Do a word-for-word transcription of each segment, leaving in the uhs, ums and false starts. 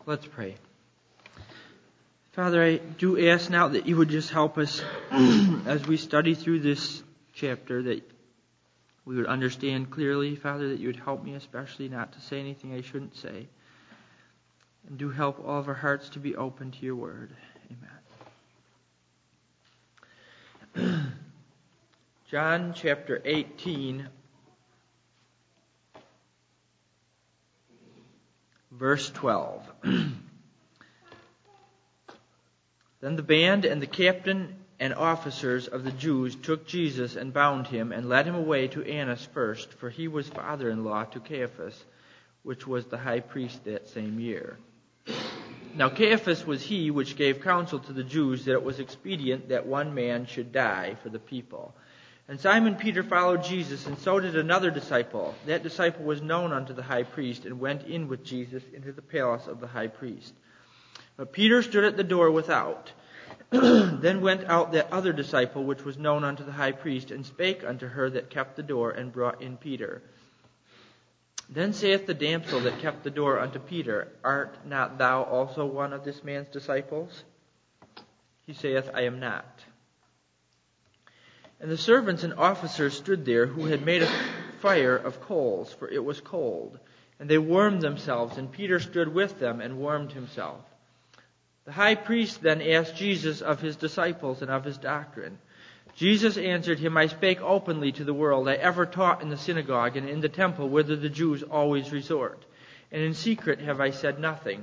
Let's pray. Father, I do ask now that you would just help us as we study through this chapter, that we would understand clearly, Father, that you would help me especially not to say anything I shouldn't say. And do help all of our hearts to be open to your word. Amen. John chapter eighteen, verse twelve. Then the band and the captain and officers of the Jews took Jesus and bound him and led him away to Annas first, for he was father-in-law to Caiaphas, which was the high priest that same year. Now Caiaphas was he which gave counsel to the Jews that it was expedient that one man should die for the people. And Simon Peter followed Jesus, and so did another disciple. That disciple was known unto the high priest, and went in with Jesus into the palace of the high priest. But Peter stood at the door without. Then went out that other disciple, which was known unto the high priest, and spake unto her that kept the door, and brought in Peter. Then saith the damsel that kept the door unto Peter, Art not thou also one of this man's disciples? He saith, I am not. And the servants and officers stood there, who had made a fire of coals, for it was cold. And they warmed themselves, and Peter stood with them and warmed himself. The high priest then asked Jesus of his disciples and of his doctrine. Jesus answered him, I spake openly to the world. I ever taught in the synagogue and in the temple, whither the Jews always resort. And in secret have I said nothing.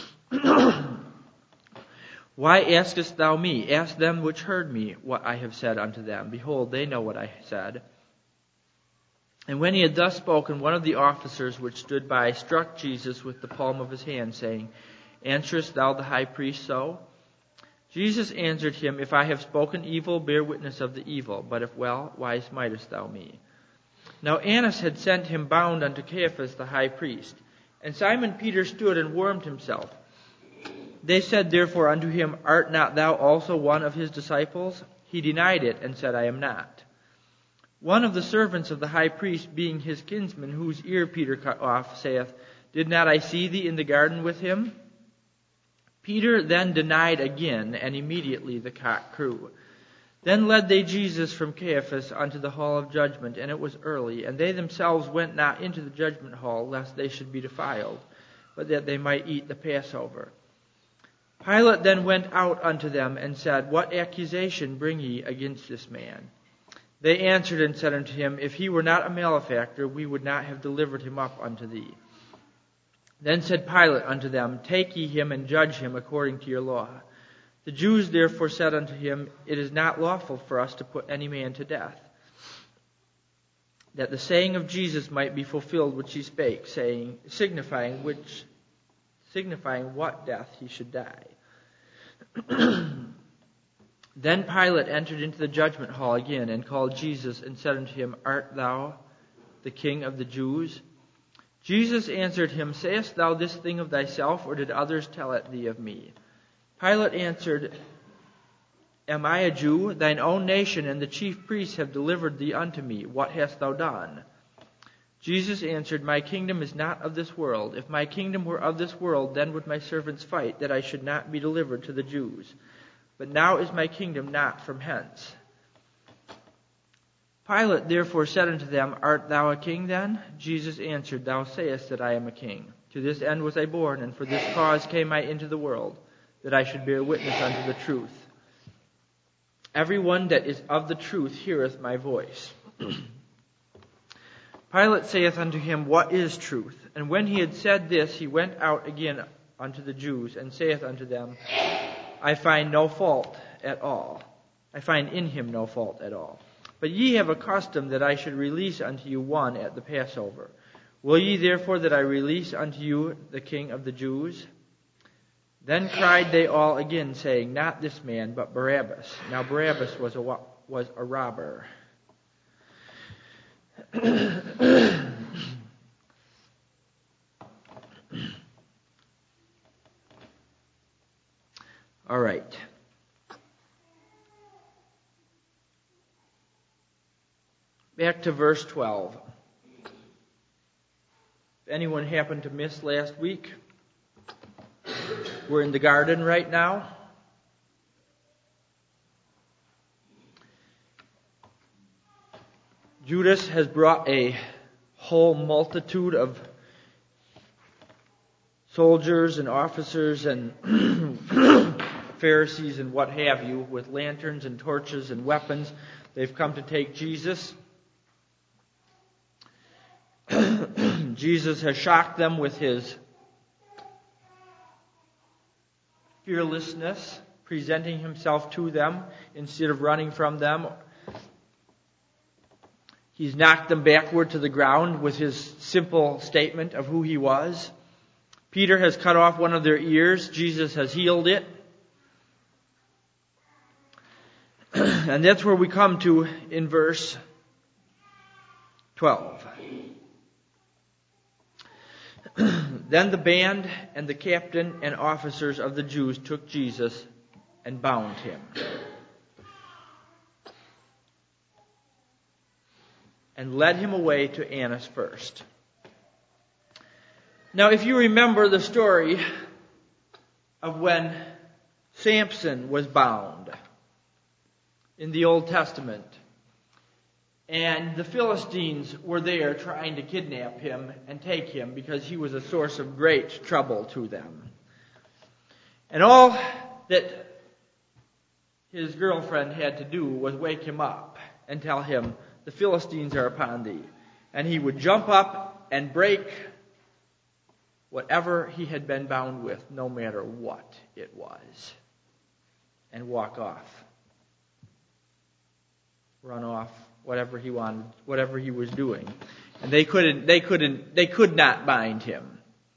Why askest thou me? Ask them which heard me what I have said unto them. Behold, they know what I said. And when he had thus spoken, one of the officers which stood by struck Jesus with the palm of his hand, saying, Answerest thou the high priest so? Jesus answered him, If I have spoken evil, bear witness of the evil. But if well, why smitest thou me? Now Annas had sent him bound unto Caiaphas the high priest. And Simon Peter stood and warmed himself. They said therefore unto him, Art not thou also one of his disciples? He denied it, and said, I am not. One of the servants of the high priest, being his kinsman, whose ear Peter cut off, saith, Did not I see thee in the garden with him? Peter then denied again, and immediately the cock crew. Then led they Jesus from Caiaphas unto the hall of judgment, and it was early, and they themselves went not into the judgment hall, lest they should be defiled, but that they might eat the Passover. Pilate then went out unto them, and said, What accusation bring ye against this man? They answered and said unto him, If he were not a malefactor, we would not have delivered him up unto thee. Then said Pilate unto them, Take ye him and judge him according to your law. The Jews therefore said unto him, It is not lawful for us to put any man to death, that the saying of Jesus might be fulfilled which he spake, saying, signifying which, signifying what death he should die. Then Pilate entered into the judgment hall again, and called Jesus, and said unto him, Art thou the King of the Jews? Jesus answered him, Sayest thou this thing of thyself, or did others tell it thee of me? Pilate answered, Am I a Jew? Thine own nation and the chief priests have delivered thee unto me. What hast thou done? Jesus answered, My kingdom is not of this world. If my kingdom were of this world, then would my servants fight, that I should not be delivered to the Jews. But now is my kingdom not from hence. Pilate therefore said unto them, Art thou a king then? Jesus answered, Thou sayest that I am a king. To this end was I born, and for this cause came I into the world, that I should bear witness unto the truth. Every one that is of the truth heareth my voice. Pilate saith unto him, What is truth? And when he had said this, he went out again unto the Jews, and saith unto them, I find no fault at all. I find in him no fault at all. But ye have a custom that I should release unto you one at the Passover. Will ye therefore that I release unto you the King of the Jews? Then cried they all again, saying, Not this man, but Barabbas. Now Barabbas was a, was a robber. All right. Back to verse twelve. If anyone happened to miss last week, We're in the garden right now. Judas has brought a whole multitude of soldiers and officers and Pharisees and what have you with lanterns and torches and weapons. They've come to take Jesus. Jesus has shocked them with his fearlessness, presenting himself to them instead of running from them. He's knocked them backward to the ground with his simple statement of who he was. Peter has cut off one of their ears. Jesus has healed it. And that's where we come to in verse twelve. Then the band and the captain and officers of the Jews took Jesus and bound him. And led him away to Annas first. Now, if you remember the story of when Samson was bound in the Old Testament, and the Philistines were there trying to kidnap him and take him because he was a source of great trouble to them. And all that his girlfriend had to do was wake him up and tell him, "The Philistines are upon thee." And he would jump up and break whatever he had been bound with, no matter what it was, and walk off. Run off, whatever he wanted, whatever he was doing. And they couldn't, they couldn't, they could not bind him.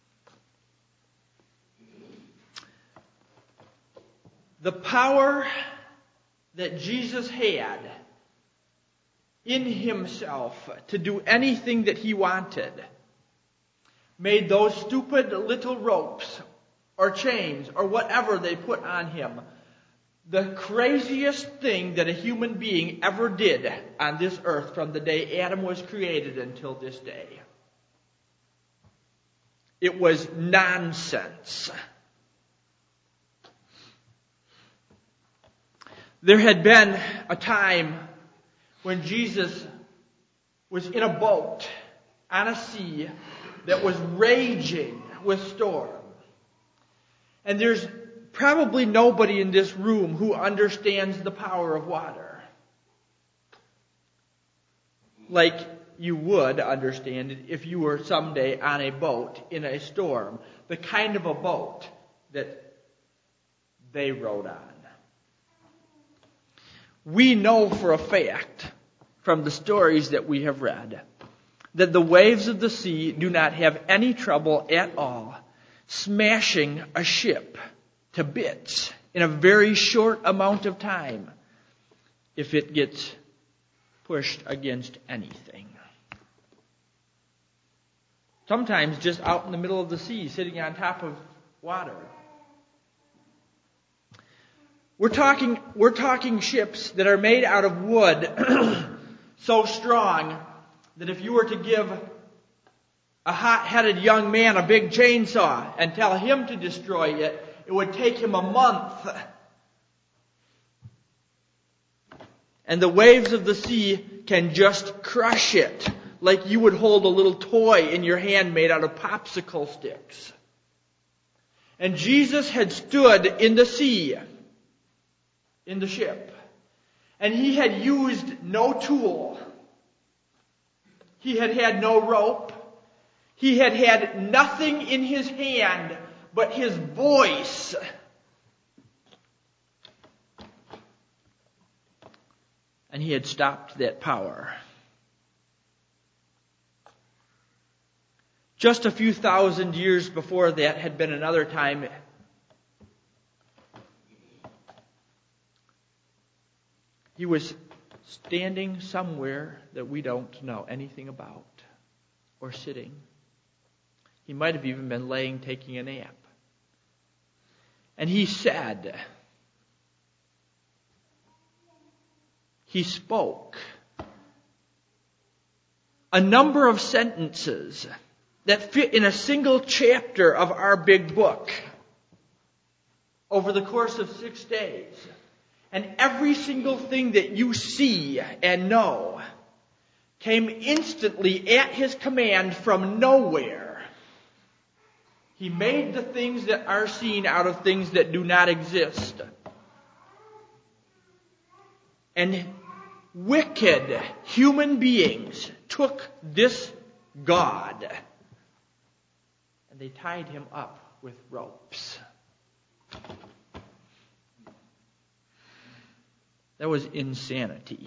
The power that Jesus had in himself to do anything that he wanted made those stupid little ropes or chains or whatever they put on him the craziest thing that a human being ever did on this earth from the day Adam was created until this day. It was nonsense. There had been a time when Jesus was in a boat on a sea that was raging with storm. And there's probably nobody in this room who understands the power of water like you would understand it if you were someday on a boat in a storm, the kind of a boat that they rode on. We know for a fact from the stories that we have read that the waves of the sea do not have any trouble at all smashing a ship to bits in a very short amount of time if it gets pushed against anything. Sometimes just out in the middle of the sea, sitting on top of water. We're talking, we're talking ships that are made out of wood so strong that if you were to give a hot-headed young man a big chainsaw and tell him to destroy it, it would take him a month. And the waves of the sea can just crush it like you would hold a little toy in your hand made out of popsicle sticks. And Jesus had stood in the sea, in the ship, and he had used no tool. He had had no rope. He had had nothing in his hand but his voice. And he had stopped that power. Just a few thousand years before that had been another time he was standing somewhere that we don't know anything about, or sitting. He might have even been laying, taking a nap. And he said, he spoke a number of sentences that fit in a single chapter of our big book. over the course of six days. And every single thing that you see and know came instantly at His command from nowhere. He made the things that are seen out of things that do not exist. And wicked human beings took this God and they tied Him up with ropes. That was insanity.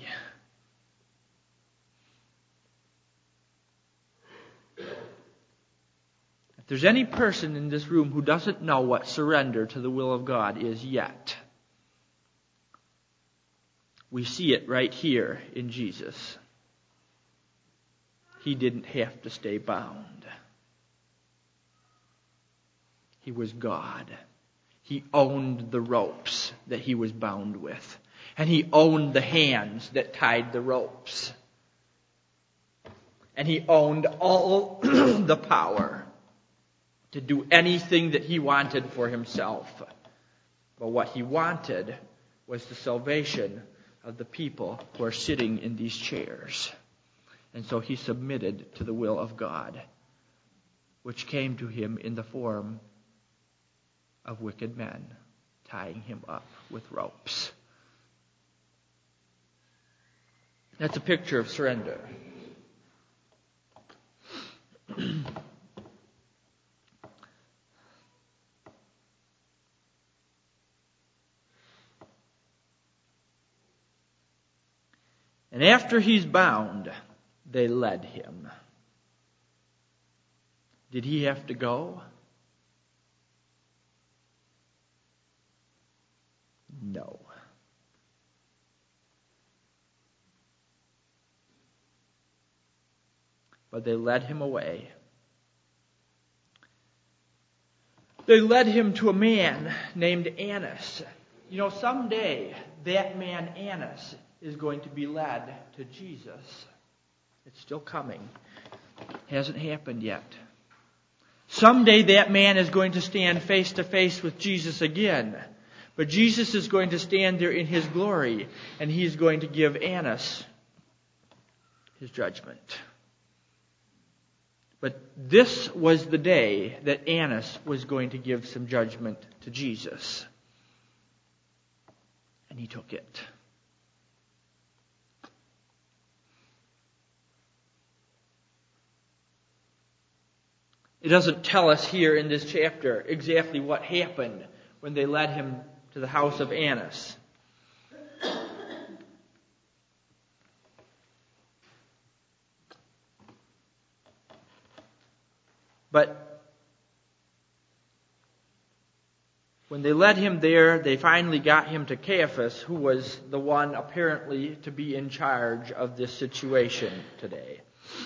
If there's any person in this room who doesn't know what surrender to the will of God is yet, we see it right here in Jesus. He didn't have to stay bound. He was God. He owned the ropes that He was bound with. And He owned the hands that tied the ropes. And He owned all the power to do anything that He wanted for Himself. But what He wanted was the salvation of the people who are sitting in these chairs. And so He submitted to the will of God, which came to Him in the form of wicked men tying Him up with ropes. That's a picture of surrender. And after He's bound, they led Him. Did He have to go? No. But they led Him away. They led Him to a man named Annas. You know, someday that man Annas is going to be led to Jesus. It's still coming. Hasn't happened yet. Someday that man is going to stand face to face with Jesus again. But Jesus is going to stand there in His glory, and He's going to give Annas his judgment. But this was the day that Annas was going to give some judgment to Jesus. And he took it. It doesn't tell us here in this chapter exactly what happened when they led him to the house of Annas. But when they led him there, they finally got him to Caiaphas, who was the one apparently to be in charge of this situation today.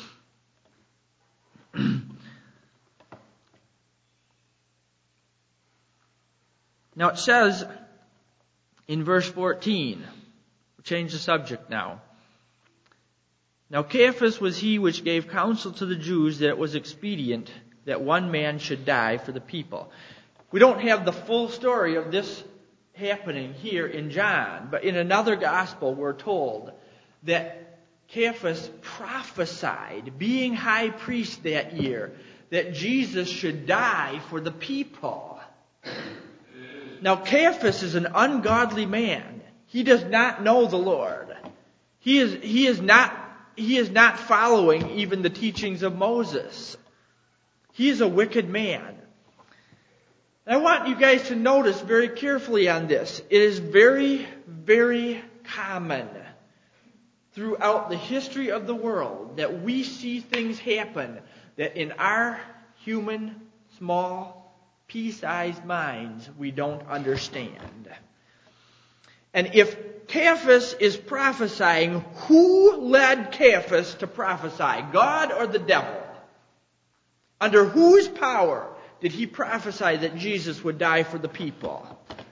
Now it says in verse fourteen, we'll change the subject now. Now Caiaphas was he which gave counsel to the Jews that it was expedient that one man should die for the people. We don't have the full story of this happening here in John, but in another gospel we're told that Caiaphas prophesied, being high priest that year, that Jesus should die for the people. Now Caiaphas is an ungodly man. He does not know the Lord. He is, he is not, he is not following even the teachings of Moses. He is a wicked man. I want you guys to notice very carefully on this. It is very, very common throughout the history of the world that we see things happen that in our human, small, pea-sized minds we don't understand. And if Caiaphas is prophesying, who led Caiaphas to prophesy? God or the devil? Under whose power did he prophesy that Jesus would die for the people?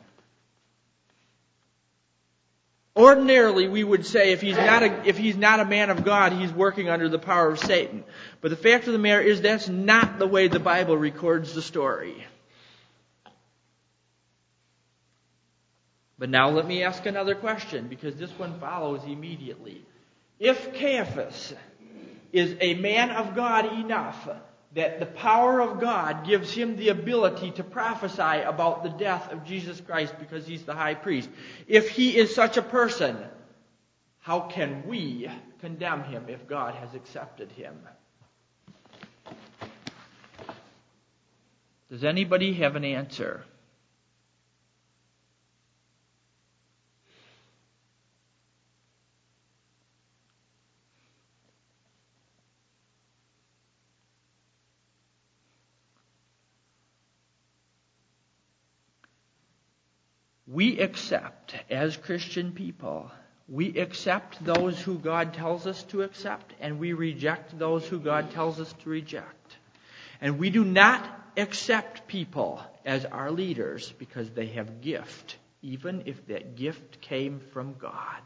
Ordinarily, we would say if he's not a, if he's not a man of God, he's working under the power of Satan. But the fact of the matter is that's not the way the Bible records the story. But now let me ask another question, because this one follows immediately. If Caiaphas is a man of God enough that the power of God gives him the ability to prophesy about the death of Jesus Christ because he's the high priest, if he is such a person, how can we condemn him if God has accepted him? Does anybody have an answer? We accept, as Christian people, we accept those who God tells us to accept, and we reject those who God tells us to reject. And we do not accept people as our leaders because they have gift, even if that gift came from God.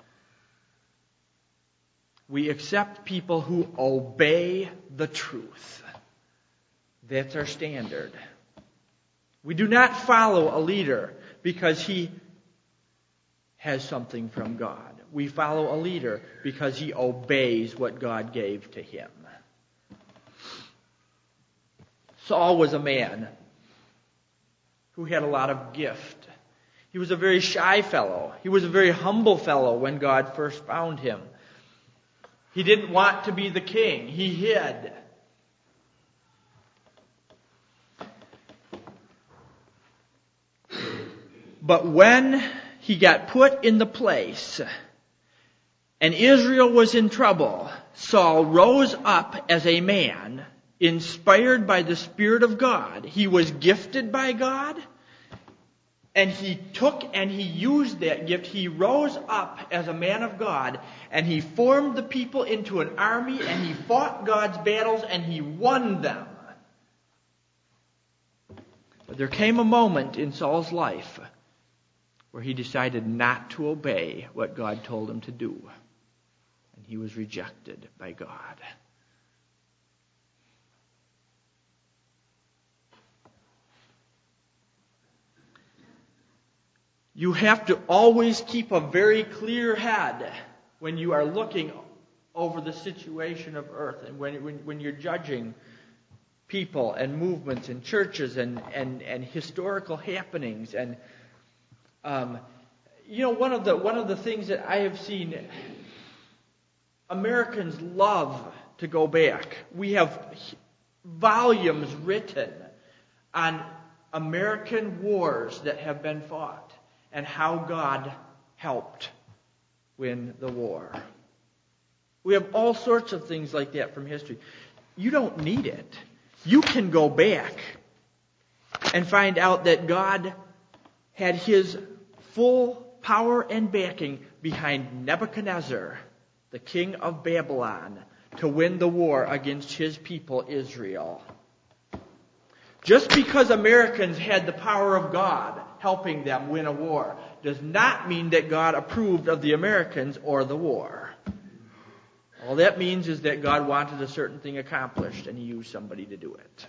We accept people who obey the truth. That's our standard. We do not follow a leader because he has something from God. We follow a leader because he obeys what God gave to him. Saul was a man who had a lot of gift. He was a very shy fellow. He was a very humble fellow when God first found him. He didn't want to be the king. He hid. But when he got put in the place and Israel was in trouble, Saul rose up as a man inspired by the Spirit of God. He was gifted by God, and he took and he used that gift. He rose up as a man of God, and he formed the people into an army, and he fought God's battles, and he won them. But there came a moment in Saul's life where he decided not to obey what God told him to do. And he was rejected by God. You have to always keep a very clear head when you are looking over the situation of earth and when, when, when you're judging people and movements and churches and, and, and historical happenings. And Um, you know, one of the one of the things that I have seen, Americans love to go back. We have volumes written on American wars that have been fought and how God helped win the war. We have all sorts of things like that from history. You don't need it. You can go back and find out that God had his full power and backing behind Nebuchadnezzar, the king of Babylon, to win the war against his people, Israel. Just because Americans had the power of God helping them win a war does not mean that God approved of the Americans or the war. All that means is that God wanted a certain thing accomplished, and he used somebody to do it.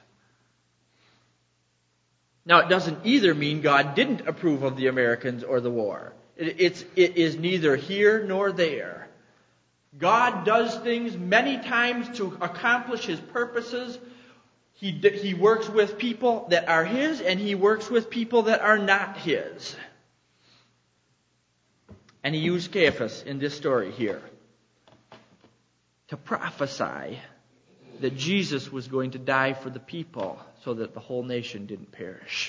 Now, it doesn't either mean God didn't approve of the Americans or the war. It, it's, it is neither here nor there. God does things many times to accomplish his purposes. He, he works with people that are his, and he works with people that are not his. And he used Caiaphas in this story here to prophesy that Jesus was going to die for the people so that the whole nation didn't perish.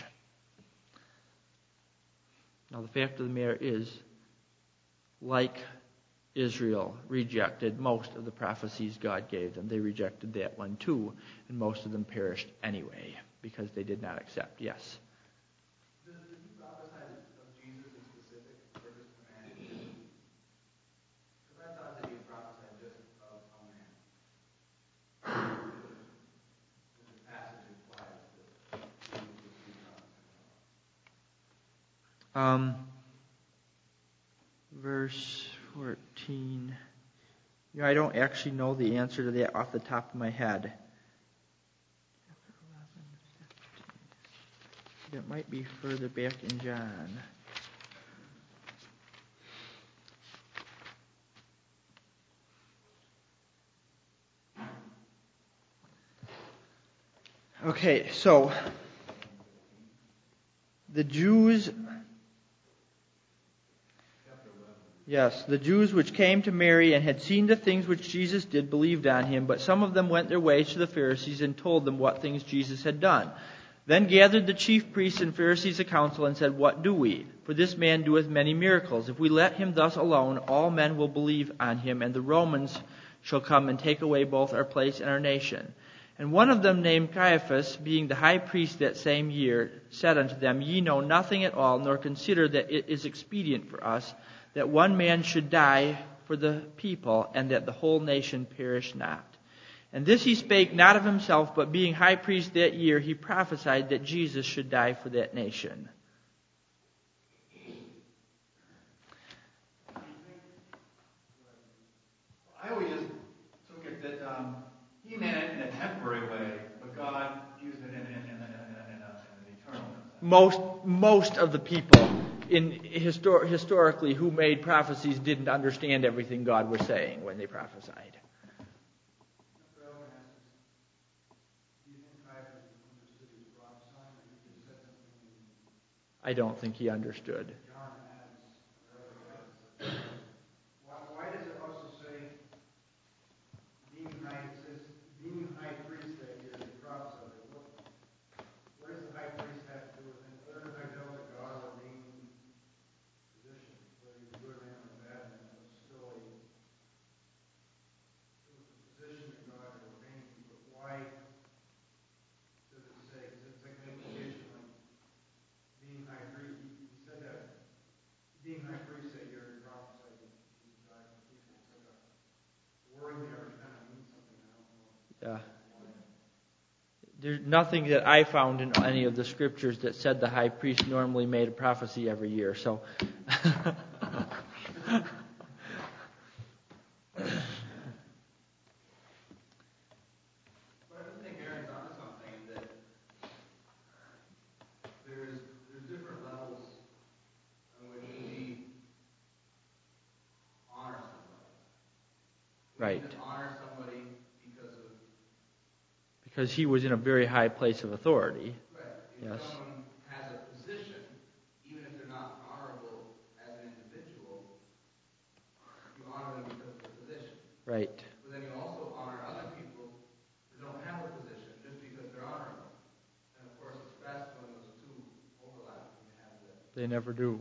Now, the fact of the matter is, like Israel rejected most of the prophecies God gave them, they rejected that one too, and most of them perished anyway because they did not accept. Yes? Did he prophesy of Jesus in specific for his command? Because I thought that he prophesied just of a man. The passage implies that Jesus was prophesying. Um, verse fourteen. You know, I don't actually know the answer to that off the top of my head. It might be further back in John. Okay, so the Jews, yes, the Jews which came to Mary and had seen the things which Jesus did believed on him, but some of them went their ways to the Pharisees and told them what things Jesus had done. Then gathered the chief priests and Pharisees a council and said, What do we? For this man doeth many miracles. If we let him thus alone, all men will believe on him, and the Romans shall come and take away both our place and our nation. And one of them, named Caiaphas, being the high priest that same year, said unto them, Ye know nothing at all, nor consider that it is expedient for us that one man should die for the people, and that the whole nation perish not. And this he spake not of himself, but being high priest that year, he prophesied that Jesus should die for that nation. I always just took it that um, he meant it in a temporary way, but God used it in, in, in, in, in, in, a, in an eternal sense. Most, most of the people in histor- historically who made prophecies didn't understand everything God was saying when they prophesied. I don't think he understood. Why does it also say, being high, it says, being high priest that year, he prophesied? What, what does the high priest have to do with it? Other than I know that God ordained position, whether he's a good man or a bad man, it was still a, it was a position that God had ordained. But why does it say? Because it's like an implication, like being high priest. He, he said that being high priest that year, he prophesied that Jesus died for people. It's like a word there kind of means something. I don't know. Yeah. There's nothing that I found in any of the scriptures that said the high priest normally made a prophecy every year. So, right. Honor somebody because of because he was in a very high place of authority. right. If Yes. someone has a position, even if they're not honorable as an individual, you honor them because of the position. Right. But then you also honor other people who don't have a position just because they're honorable. And of course, it's best when those two overlap and you have the. They never do.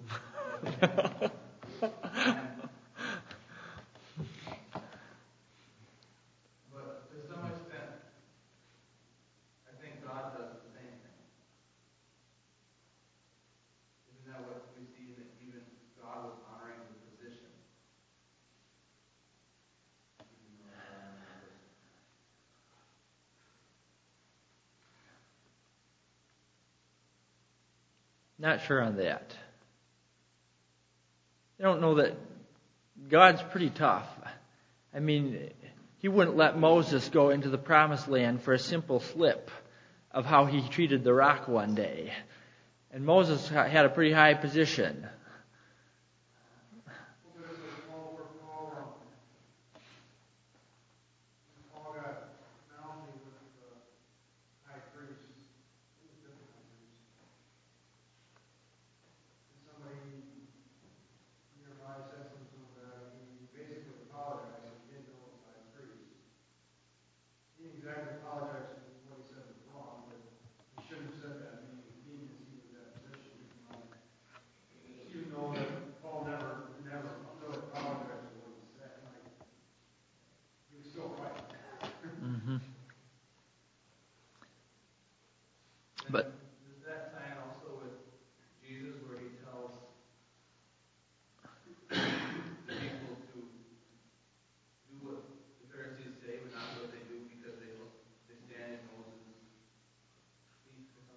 But to some extent, I think God does the same thing. Isn't that what we see that even God was honoring the position? Not sure on that. I don't know that God's pretty tough. I mean, he wouldn't let Moses go into the promised land for a simple slip of how he treated the rock one day. And Moses had a pretty high position. Exactly apologize for what he said was wrong, but he shouldn't have said that. I mean, being as he was in that position, even though that Paul never, never really apologized for what he said, like he was still right. Mm-hmm. But does that tie in also with Jesus, where he tells the people to do what the Pharisees say, but not what they do because they they stand in Moses' feet or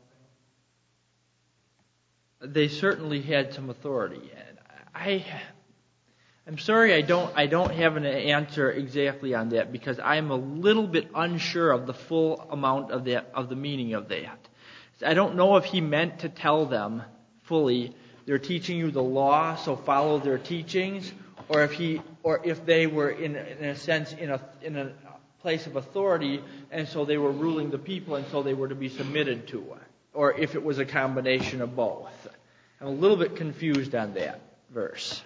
something? they certainly had some authority. And I, I'm sorry I don't I don't have an answer exactly on that because I'm a little bit unsure of the full amount of that of the meaning of that. I don't know if he meant to tell them fully they're teaching you the law, so follow their teachings, or if he or if they were in in a sense in a in a place of authority, and so they were ruling the people, and so they were to be submitted to it. Or if it was a combination of both. I'm a little bit confused on that verse.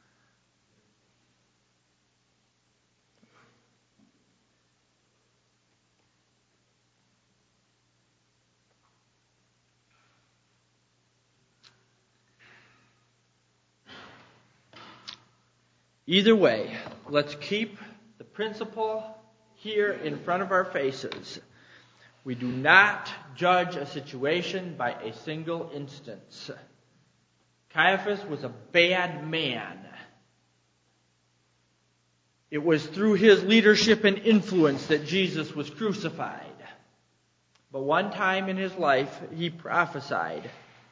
Either way, let's keep the principle here in front of our faces. We do not judge a situation by a single instance. Caiaphas was a bad man. It was through his leadership and influence that Jesus was crucified. But one time in his life, he prophesied.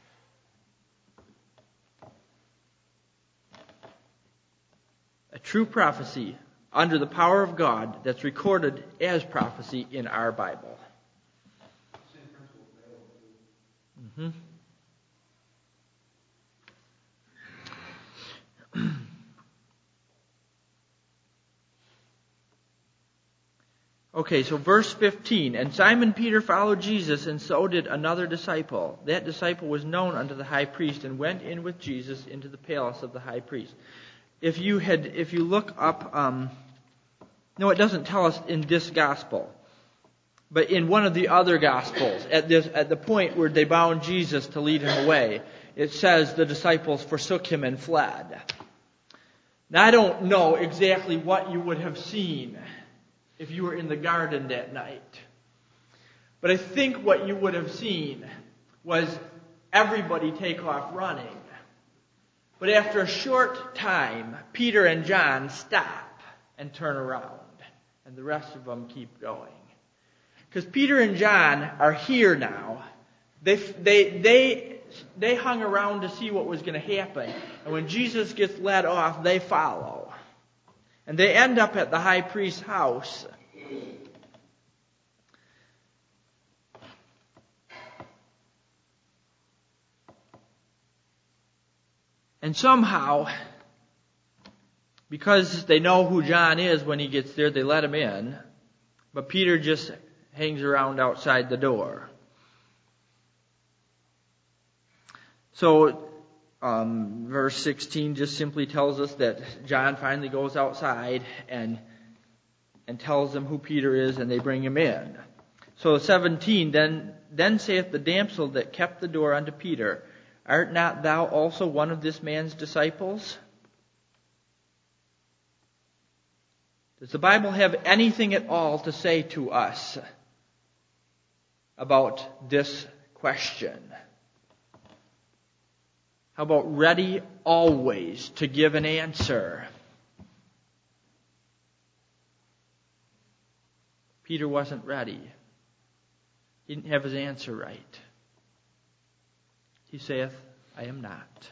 A true prophecy under the power of God that's recorded as prophecy in our Bible. Mm-hmm. Okay, so verse fifteen. And Simon Peter followed Jesus, and so did another disciple. That disciple was known unto the high priest, and went in with Jesus into the palace of the high priest. If you had, if you look up, um, no, it doesn't tell us in this gospel, but in one of the other gospels, at this, at the point where they bound Jesus to lead him away, it says the disciples forsook him and fled. Now, I don't know exactly what you would have seen if you were in the garden that night, but I think what you would have seen was everybody take off running. But after a short time, Peter and John stop and turn around, and the rest of them keep going. Because Peter and John are here now. They they they they hung around to see what was going to happen, and when Jesus gets led off, they follow, and they end up at the high priest's house. And somehow, because they know who John is when he gets there, they let him in. But Peter just hangs around outside the door. So, um, verse sixteen just simply tells us that John finally goes outside and and tells them who Peter is, and they bring him in. So seventeen, then then saith the damsel that kept the door unto Peter, Art not thou also one of this man's disciples? Does the Bible have anything at all to say to us about this question? How about ready always to give an answer? Peter wasn't ready. He didn't have his answer right. He saith, I am not.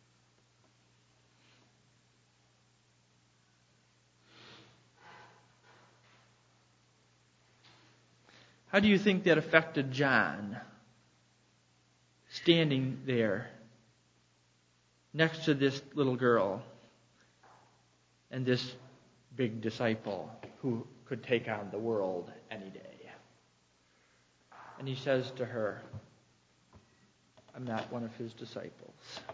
How do you think that affected John, standing there next to this little girl and this big disciple who could take on the world any day? And he says to her, I'm not one of his disciples.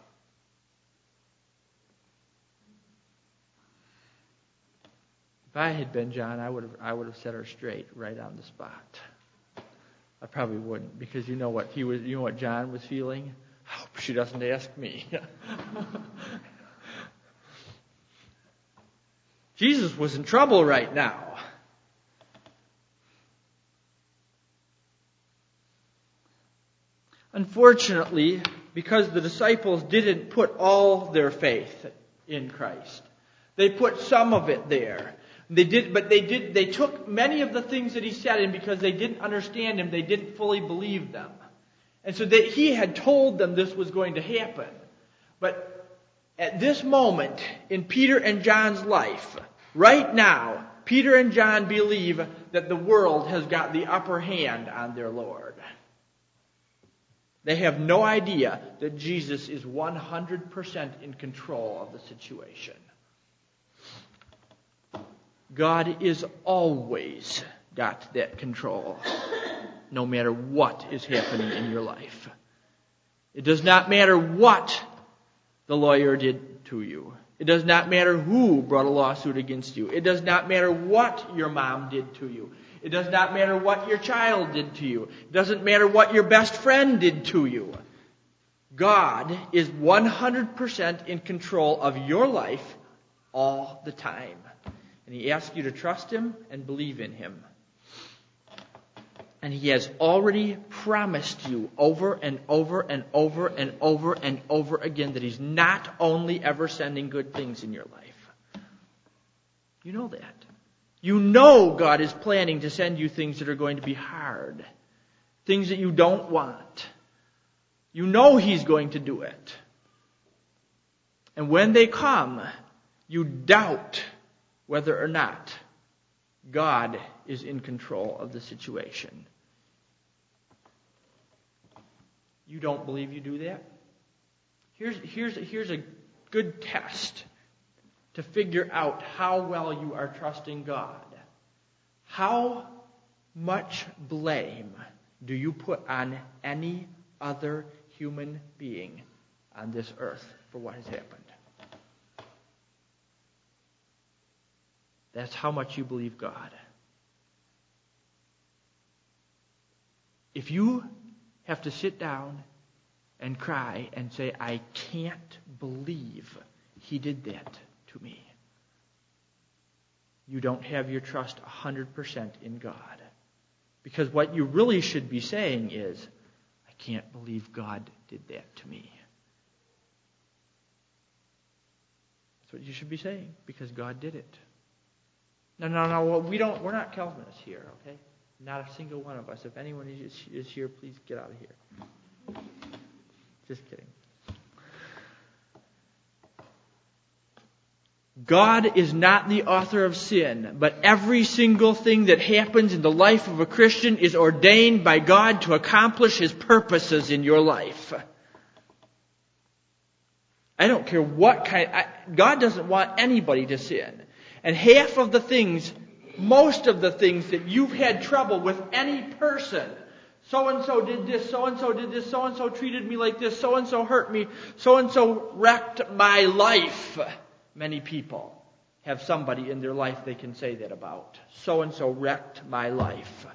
If I had been John, I would have I would have set her straight right on the spot. I probably wouldn't, because you know what he was you know what John was feeling? I hope she doesn't ask me. Jesus was in trouble right now. Unfortunately, because the disciples didn't put all their faith in Christ, they put some of it there. They did, but they did. They took many of the things that he said, and because they didn't understand him, they didn't fully believe them. And so that he had told them this was going to happen. But at this moment in Peter and John's life, right now, Peter and John believe that the world has got the upper hand on their Lord. They have no idea that Jesus is one hundred percent in control of the situation. God is always got that control, no matter what is happening in your life. It does not matter what the lawyer did to you. It does not matter who brought a lawsuit against you. It does not matter what your mom did to you. It does not matter what your child did to you. It doesn't matter what your best friend did to you. God is one hundred percent in control of your life all the time. And He asks you to trust Him and believe in Him. And He has already promised you over and over and over and over and over again that He's not only ever sending good things in your life. You know that. You know God is planning to send you things that are going to be hard. Things that you don't want. You know He's going to do it. And when they come, you doubt whether or not God is in control of the situation. You don't believe you do that? Here's, here's, here's a good test to figure out how well you are trusting God. How much blame do you put on any other human being on this earth for what has happened? That's how much you believe God. If you have to sit down and cry and say, I can't believe He did that to me, you don't have your trust one hundred percent in God. Because what you really should be saying is, I can't believe God did that to me. That's what you should be saying, because God did it. No, no, no, well, we don't, we're not Calvinists here, okay? Not a single one of us. If anyone is, is here, please get out of here. Just kidding. God is not the author of sin, but every single thing that happens in the life of a Christian is ordained by God to accomplish His purposes in your life. I don't care what kind... I, God doesn't want anybody to sin. And half of the things, most of the things that you've had trouble with any person, so-and-so did this, so-and-so did this, so-and-so treated me like this, so-and-so hurt me, so-and-so wrecked my life. Many people have somebody in their life they can say that about. So-and-so wrecked my life.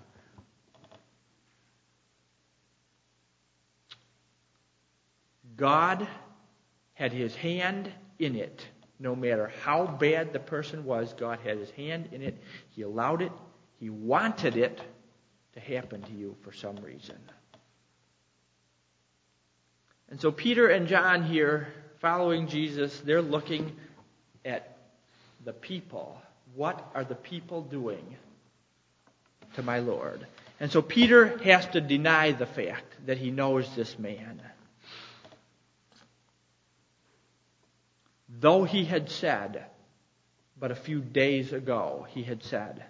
God had His hand in it. No matter how bad the person was, God had His hand in it. He allowed it. He wanted it to happen to you for some reason. And so Peter and John here, following Jesus, they're looking at the people. What are the people doing to my Lord? And so Peter has to deny the fact that he knows this man. Though he had said, but a few days ago, he had said,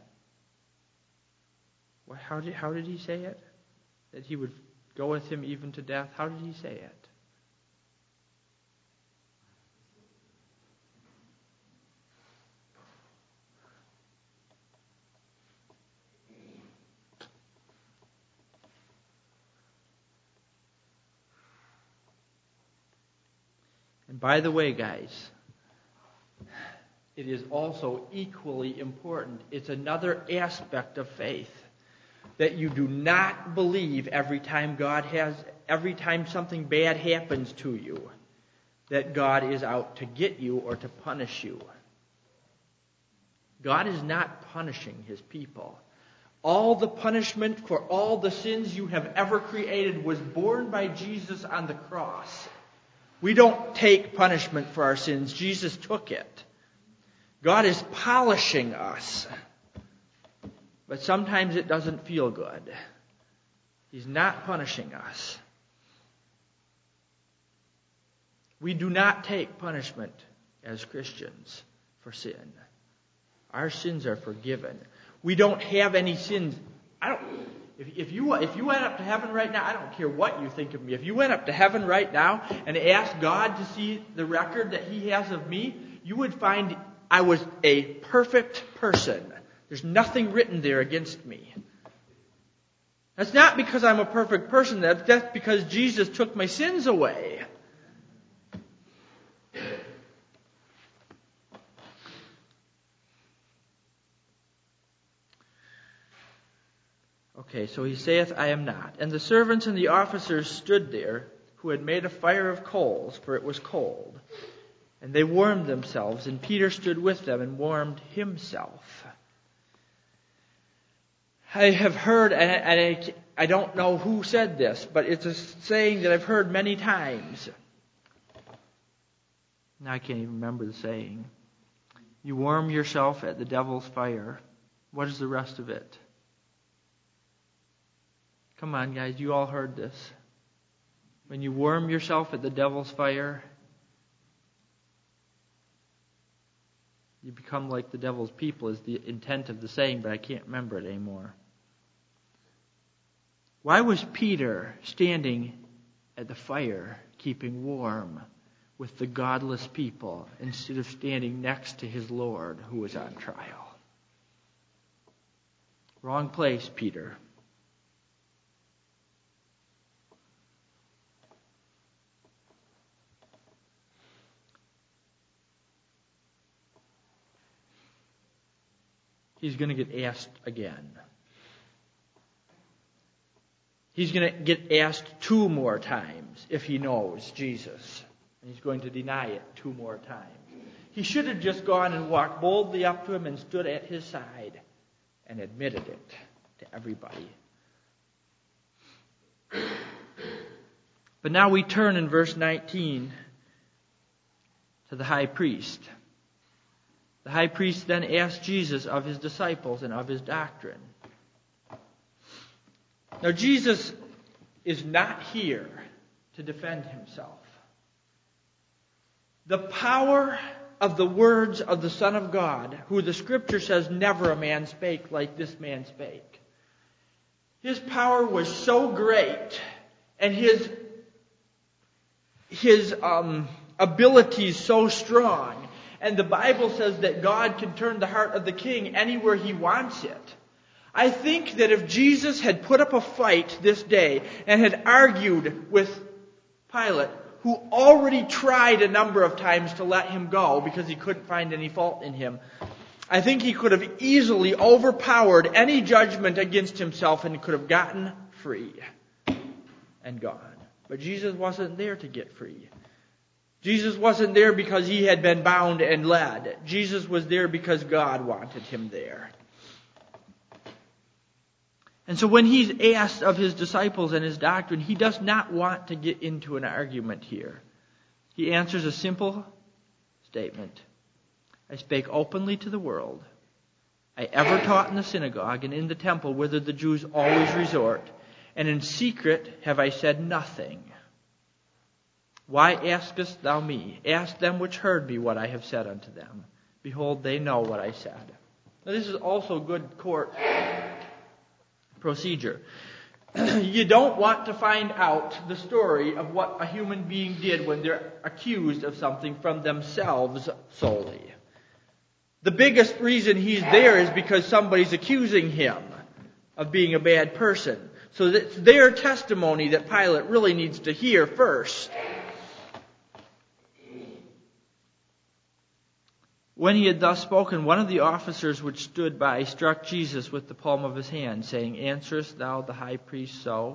well, how did, how did he say it? That he would go with him even to death? How did he say it? And by the way, guys, it is also equally important. It's another aspect of faith that you do not believe every time God has, every time something bad happens to you, that God is out to get you or to punish you. God is not punishing His people. All the punishment for all the sins you have ever created was borne by Jesus on the cross. We don't take punishment for our sins. Jesus took it. God is polishing us. But sometimes it doesn't feel good. He's not punishing us. We do not take punishment as Christians for sin. Our sins are forgiven. We don't have any sins. I don't... If, if you if you went up to heaven right now, I don't care what you think of me. If you went up to heaven right now and asked God to see the record that He has of me, you would find I was a perfect person. There's nothing written there against me. That's not because I'm a perfect person. That's, that's because Jesus took my sins away. Okay, so he saith, I am not. And the servants and the officers stood there, who had made a fire of coals, for it was cold. And they warmed themselves, and Peter stood with them and warmed himself. I have heard, and I, I don't know who said this, but it's a saying that I've heard many times. Now I can't even remember the saying. You warm yourself at the devil's fire. What is the rest of it? Come on, guys, you all heard this. When you warm yourself at the devil's fire, you become like the devil's people is the intent of the saying, but I can't remember it anymore. Why was Peter standing at the fire, keeping warm with the godless people, instead of standing next to his Lord who was on trial? Wrong place, Peter. He's going to get asked again. He's going to get asked two more times if he knows Jesus. And he's going to deny it two more times. He should have just gone and walked boldly up to him and stood at his side and admitted it to everybody. But now we turn in verse nineteen to the high priest. The high priest then asked Jesus of his disciples and of his doctrine. Now Jesus is not here to defend himself. The power of the words of the Son of God, who the Scripture says never a man spake like this man spake. His power was so great, and his his um, abilities so strong. And the Bible says that God can turn the heart of the king anywhere he wants it. I think that if Jesus had put up a fight this day and had argued with Pilate, who already tried a number of times to let him go because he couldn't find any fault in him, I think he could have easily overpowered any judgment against himself and could have gotten free and gone. But Jesus wasn't there to get free. Jesus wasn't there because he had been bound and led. Jesus was there because God wanted him there. And so when he's asked of his disciples and his doctrine, he does not want to get into an argument here. He answers a simple statement. I spake openly to the world. I ever taught in the synagogue and in the temple whither the Jews always resort, and in secret have I said nothing. Why askest thou me? Ask them which heard me what I have said unto them. Behold, they know what I said. Now, this is also good court procedure. You don't want to find out the story of what a human being did when they're accused of something from themselves solely. The biggest reason he's there is because somebody's accusing him of being a bad person. So it's their testimony that Pilate really needs to hear first. When he had thus spoken, one of the officers which stood by struck Jesus with the palm of his hand, saying, Answerest thou the high priest so?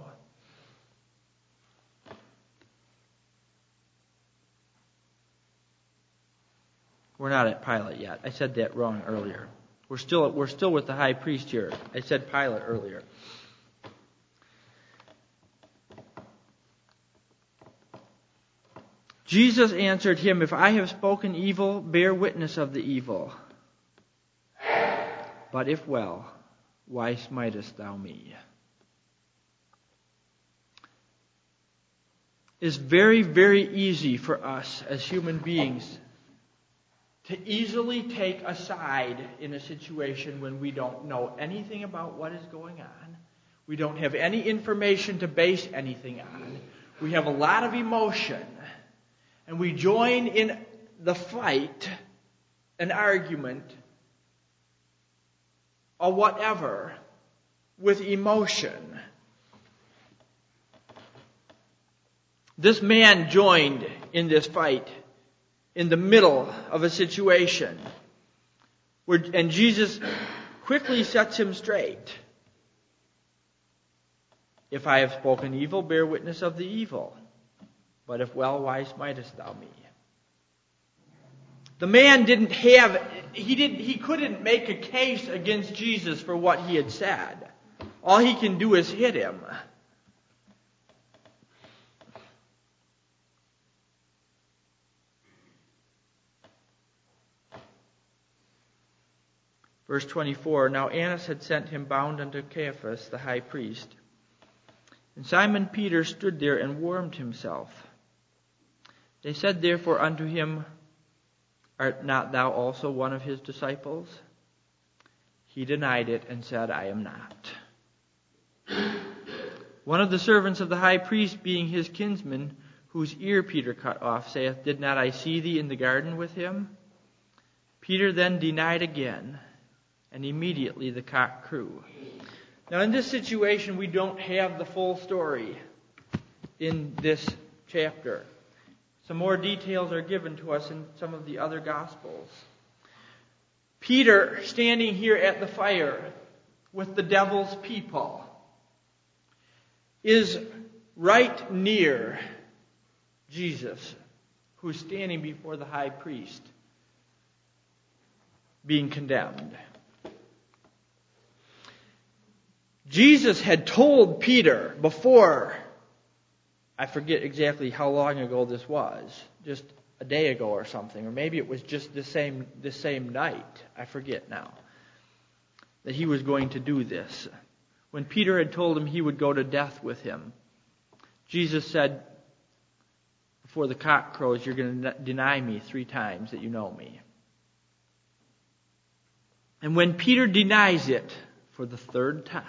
We're not at Pilate yet. I said that wrong earlier. We're still we're still with the high priest here. I said Pilate earlier. Jesus answered him, If I have spoken evil, bear witness of the evil. But if well, why smitest thou me? It's very, very easy for us as human beings to easily take a side in a situation when we don't know anything about what is going on. We don't have any information to base anything on. We have a lot of emotion. And we join in the fight an argument or whatever with emotion. This man joined in this fight in the middle of a situation where, and Jesus quickly sets him straight. If I have spoken evil, bear witness of the evil. But if well, why smitest thou me? The man didn't have, he didn't, he couldn't make a case against Jesus for what he had said. All he can do is hit him. Verse twenty-four, Now Annas had sent him bound unto Caiaphas, the high priest. And Simon Peter stood there and warmed himself. They said therefore unto him, Art not thou also one of his disciples? He denied it and said, I am not. One of the servants of the high priest, being his kinsman, whose ear Peter cut off, saith, Did not I see thee in the garden with him? Peter then denied again, and immediately the cock crew. Now in this situation, we don't have the full story in this chapter. Some more details are given to us in some of the other Gospels. Peter, standing here at the fire with the devil's people, is right near Jesus, who's standing before the high priest, being condemned. Jesus had told Peter before, I forget exactly how long ago this was, just a day ago or something, or maybe it was just the same the same night, I forget now, that he was going to do this. When Peter had told him he would go to death with him, Jesus said, before the cock crows, you're going to deny me three times that you know me. And when Peter denies it for the third time,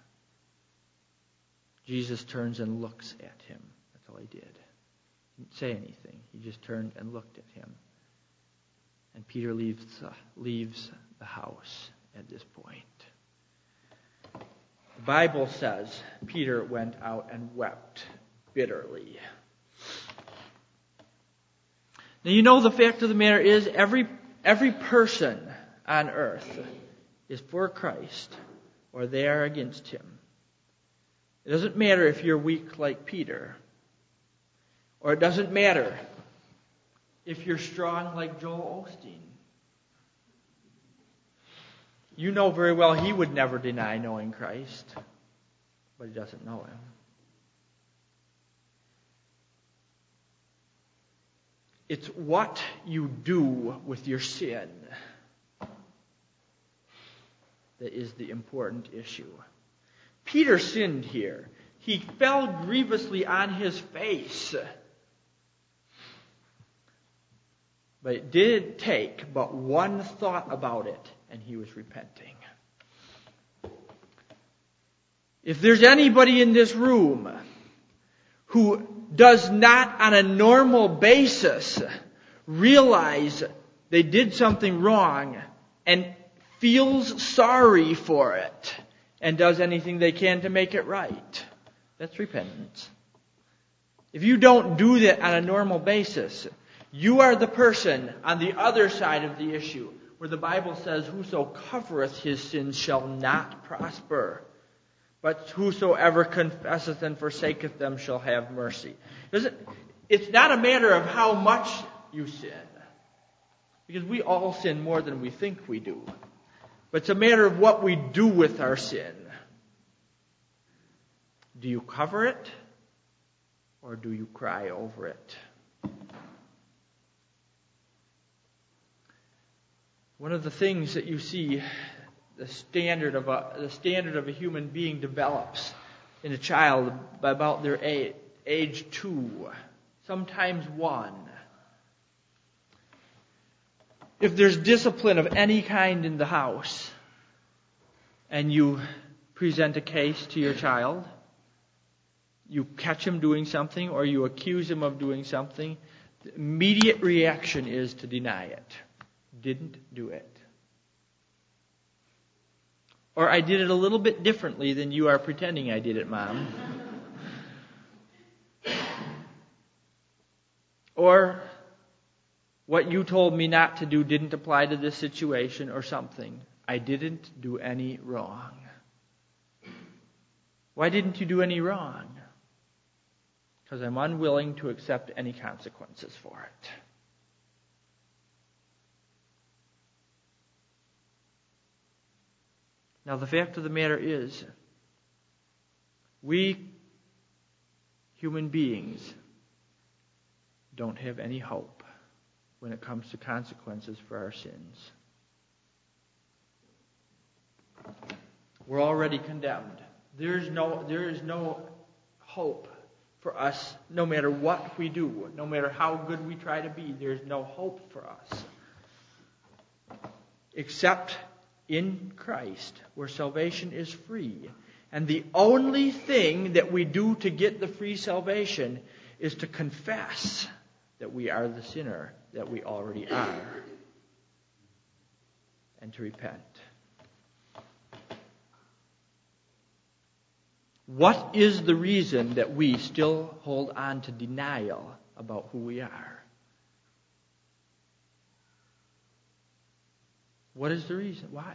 Jesus turns and looks at him. That's all he did. He didn't say anything. He just turned and looked at him. And Peter leaves, uh, leaves the house at this point. The Bible says Peter went out and wept bitterly. Now you know the fact of the matter is every every person on earth is for Christ or they are against him. It doesn't matter if you're weak like Peter, or it doesn't matter if you're strong like Joel Osteen. You know very well he would never deny knowing Christ, but he doesn't know him. It's what you do with your sin that is the important issue. Peter sinned here. He fell grievously on his face. But it did take but one thought about it, and he was repenting. If there's anybody in this room who does not on a normal basis realize they did something wrong and feels sorry for it and does anything they can to make it right, that's repentance. If you don't do that on a normal basis, you are the person on the other side of the issue where the Bible says, whoso covereth his sins shall not prosper, but whosoever confesseth and forsaketh them shall have mercy. It's not a matter of how much you sin, because we all sin more than we think we do. But it's a matter of what we do with our sin. Do you cover it, or do you cry over it? One of the things that you see the standard of a the standard of a human being develops in a child by about their age, age two, sometimes one. If there's discipline of any kind in the house, and you present a case to your child, you catch him doing something or you accuse him of doing something, the immediate reaction is to deny it. didn't do it. Or I did it a little bit differently than you are pretending I did it, Mom. Or what you told me not to do didn't apply to this situation or something. I didn't do any wrong. Why didn't you do any wrong? Because I'm unwilling to accept any consequences for it. Now, the fact of the matter is, we human beings don't have any hope when it comes to consequences for our sins. We're already condemned. There is no, there is no hope for us, no matter what we do, no matter how good we try to be. There is no hope for us. Except in Christ, where salvation is free. And the only thing that we do to get the free salvation is to confess that we are the sinner that we already are, and to repent. What is the reason that we still hold on to denial about who we are? What is the reason? Why?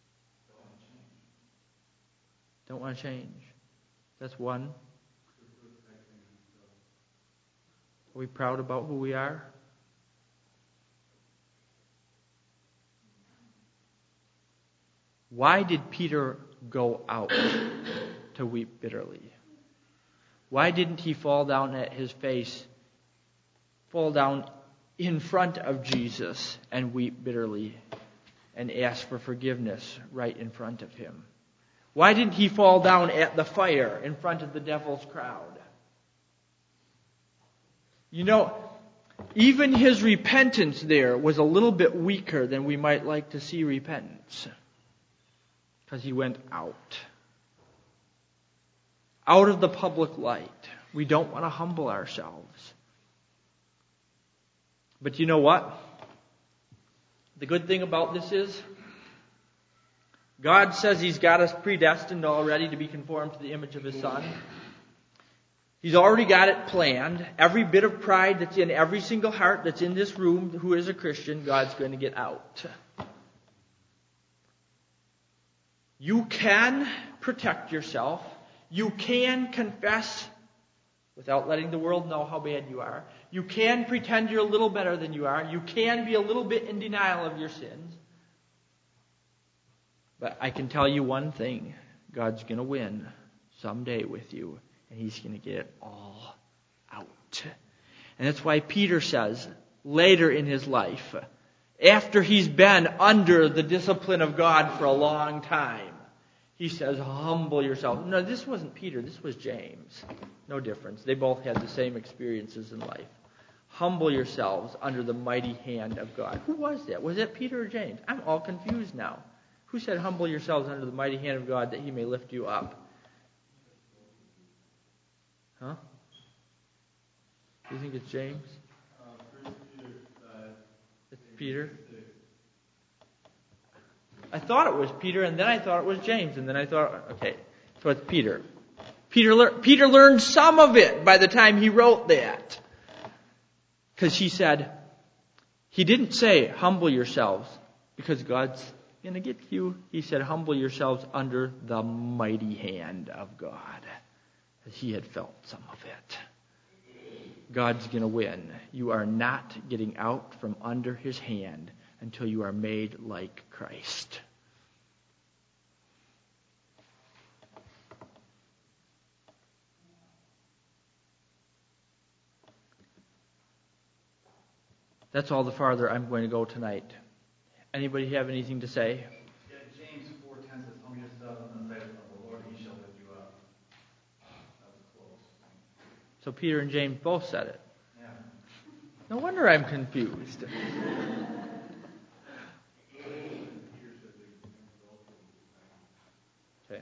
Don't want to change. That's one. Are we proud about who we are? Why did Peter go out to weep bitterly? Why didn't he fall down at his face, fall down in front of Jesus and weep bitterly and ask for forgiveness right in front of him? Why didn't he fall down at the fire in front of the devil's crowd? You know, even his repentance there was a little bit weaker than we might like to see repentance. Because he went out. Out of the public light. We don't want to humble ourselves. But you know what? The good thing about this is, God says He's got us predestined already to be conformed to the image of His Son. He's already got it planned. Every bit of pride that's in every single heart that's in this room who is a Christian, God's going to get out. You can protect yourself. You can confess without letting the world know how bad you are. You can pretend you're a little better than you are. You can be a little bit in denial of your sins. But I can tell you one thing. God's going to win someday with you. And He's going to get it all out. And that's why Peter says, later in his life, after he's been under the discipline of God for a long time, he says, humble yourself. No, this wasn't Peter. This was James. No difference. They both had the same experiences in life. Humble yourselves under the mighty hand of God. Who was that? Was that Peter or James? I'm all confused now. Who said, humble yourselves under the mighty hand of God that He may lift you up? Huh? Do you think it's James? Uh, Peter, uh, it's Peter? I thought it was Peter, and then I thought it was James, and then I thought, okay, so it's Peter. Peter, lear- Peter learned some of it by the time he wrote that. Because he said, he didn't say, humble yourselves, because God's going to get you. He said, humble yourselves under the mighty hand of God. He had felt some of it. God's going to win. You are not getting out from under His hand until you are made like Christ. That's all the farther I'm going to go tonight. Anybody have anything to say? Yeah, James four ten says, humble yourself in the sight of the Lord, He shall lift you up. That was close. So Peter and James both said it. Yeah. No wonder I'm confused. Okay.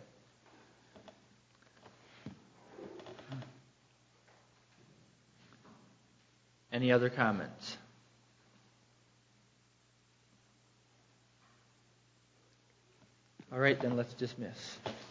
Any other comments? All right, then let's dismiss.